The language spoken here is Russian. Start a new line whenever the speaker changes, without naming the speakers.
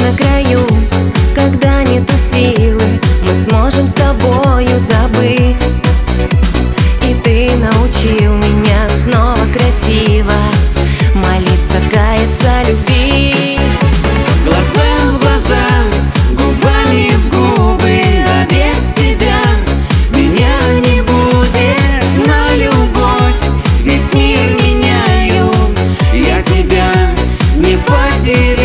на краю, когда нету силы, мы сможем с тобою забыть. И ты научил меня снова красиво молиться, каяться, любить.
Глаза в глаза, губами в губы, а без тебя меня не будет. На любовь весь мир меняю, я тебя не потеряю.